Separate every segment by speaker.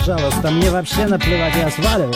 Speaker 1: пожалуйста, мне вообще наплевать, я сваливаю.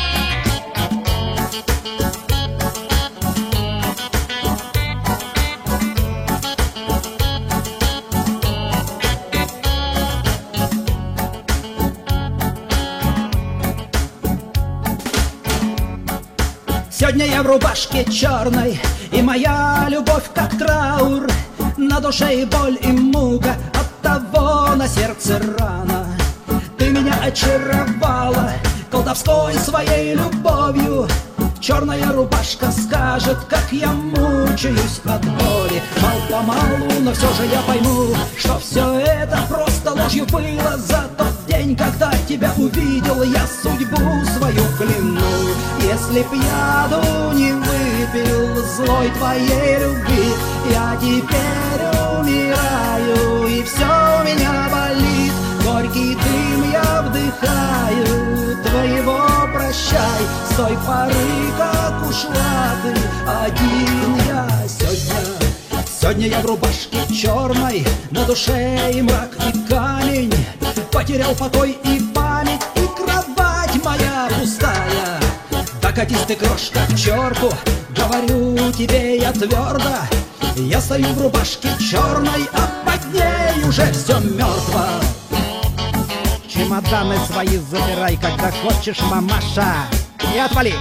Speaker 2: Сегодня я в рубашке черной, и моя любовь как траур. На душе и боль, и мука, оттого на сердце рана. Ты меня очаровала колдовской своей любовью. Черная рубашка скажет, как я мучаюсь от боли. Мал-помалу, но все же я пойму, что все это просто ложью было. За тот день, когда тебя увидел, я судьбу свою кляну. Если б яду не выпил злой твоей любви, я теперь умираю, и все у меня болит. Горький дым я вдыхаю, твоего прощай. С той поры, как ушла ты, один я Сегодня я в рубашке черной, на душе и мрак, и камень. Потерял покой и память, и кровать моя пустая. Да катись ты, крошка, к черту, говорю тебе я твердо. Я стою в рубашке черной, а под ней уже все мертво.
Speaker 1: Чемоданы свои забирай, когда хочешь, мамаша, и отвали.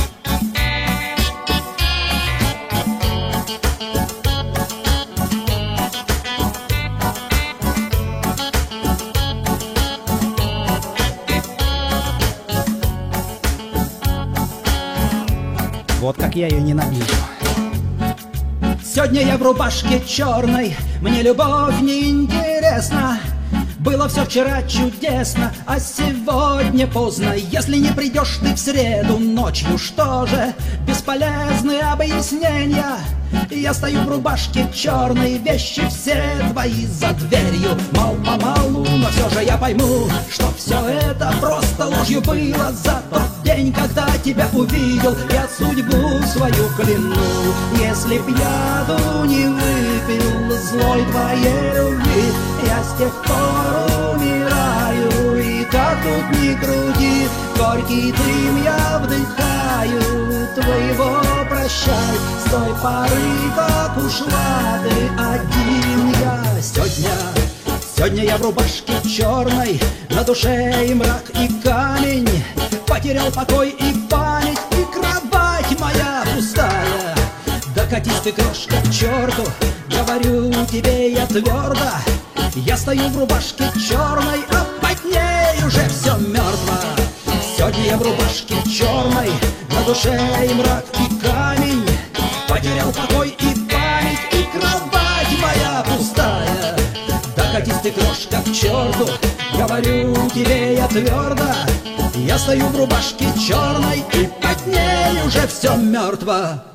Speaker 1: Вот как я ее ненавижу.
Speaker 2: Сегодня я в рубашке черной, мне любовь не интересна. Было все вчера чудесно, а сегодня поздно. Если не придешь ты в среду ночью, что же? Бесполезны объяснения. Я стою в рубашке черной, вещи все твои за дверью. Мал-помалу, но все же я пойму, что все это просто ложью было. За тот день, когда тебя увидел, я судьбу свою кляну. Если б яду не выпил злой твоей любви, я с тех пор умираю, и как тут ни крути, горький дым я вдыхаю, твоего прощай. С той поры, как ушла ты, один я Сегодня я в рубашке черной, на душе и мрак, и камень. Потерял покой и память, и кровать моя пустая. Да катись ты, крошка, к черту, говорю тебе я твердо. Я стою в рубашке черной, а под ней уже все мертво. Сегодня я в рубашке черной, на душе и мрак, и камень. Потерял покой и память, и кровать моя пустая. Да катись ты, крошка, к черту, говорю тебе я твердо. Я стою в рубашке черной, и под ней уже все мертво.